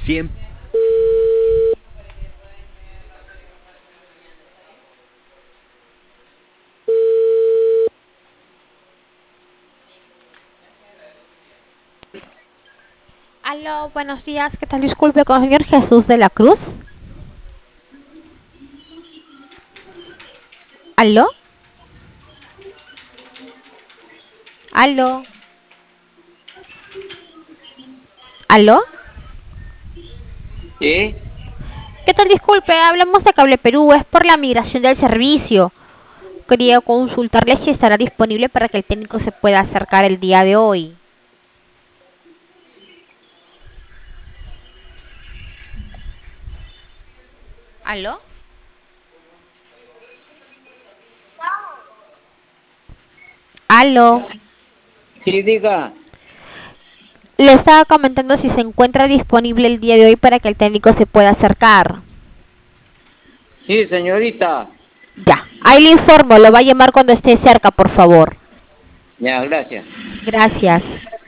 Siempre. Aló, buenos días. ¿Qué tal? Disculpe, con el señor Jesús de la Cruz. ¿Aló? ¿Aló? ¿Aló? Sí, ¿Qué tal? Disculpe, hablamos de Cable Perú. Es por la migración del servicio. Quería consultarle si estará disponible para que el técnico se pueda acercar el día de hoy. ¿Aló? ¿Aló? sí, diga. Le estaba comentando si se encuentra disponible el día de hoy para que el técnico se pueda acercar. Sí, señorita. Ya, ahí le informo. Lo va a llamar cuando esté cerca, por favor. Ya, gracias. Gracias.